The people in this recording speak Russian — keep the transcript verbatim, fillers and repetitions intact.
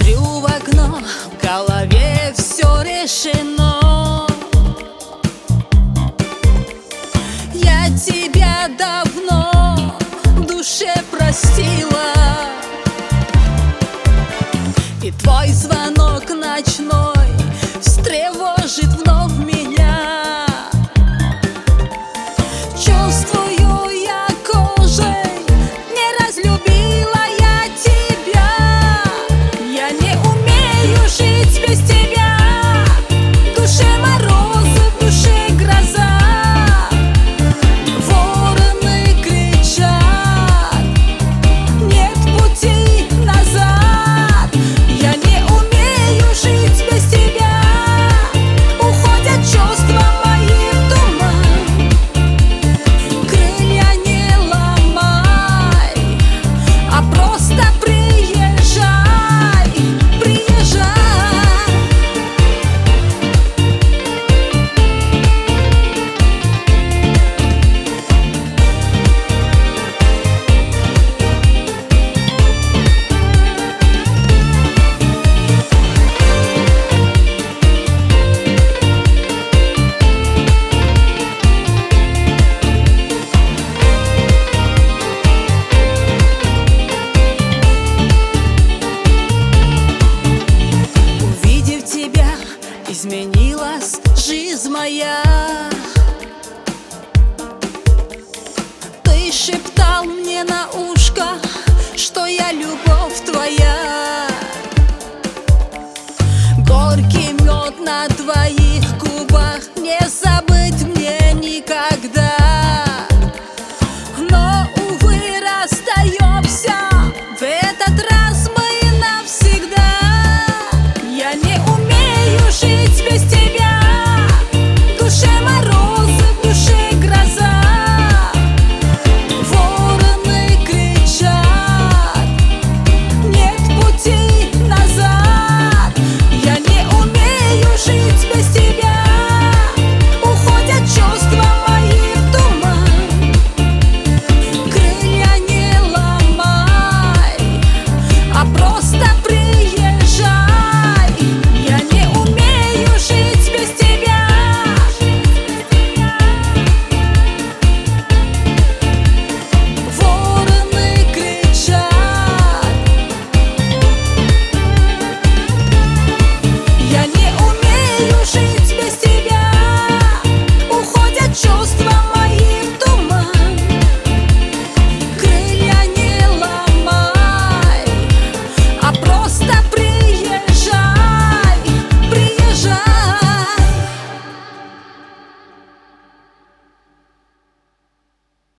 Смотрю в окно, в голове все решено. Я тебя давно в душе простила, и твой звонок ночной встревожит вновь меня. Чувствую я кожей, не разлюбила я тебя. Я не умею жить без тебя. В душе морозы, в душе гроза. Вороны кричат, нет пути назад. Я не умею жить без тебя. Уходят чувства мои в туман. Крылья не ломай, а просто приезжай, приезжай. Увидев тебя, изменилась жизнь моя. Ты шептал мне на ушко, что я любовь твоя. Горький мед на двоих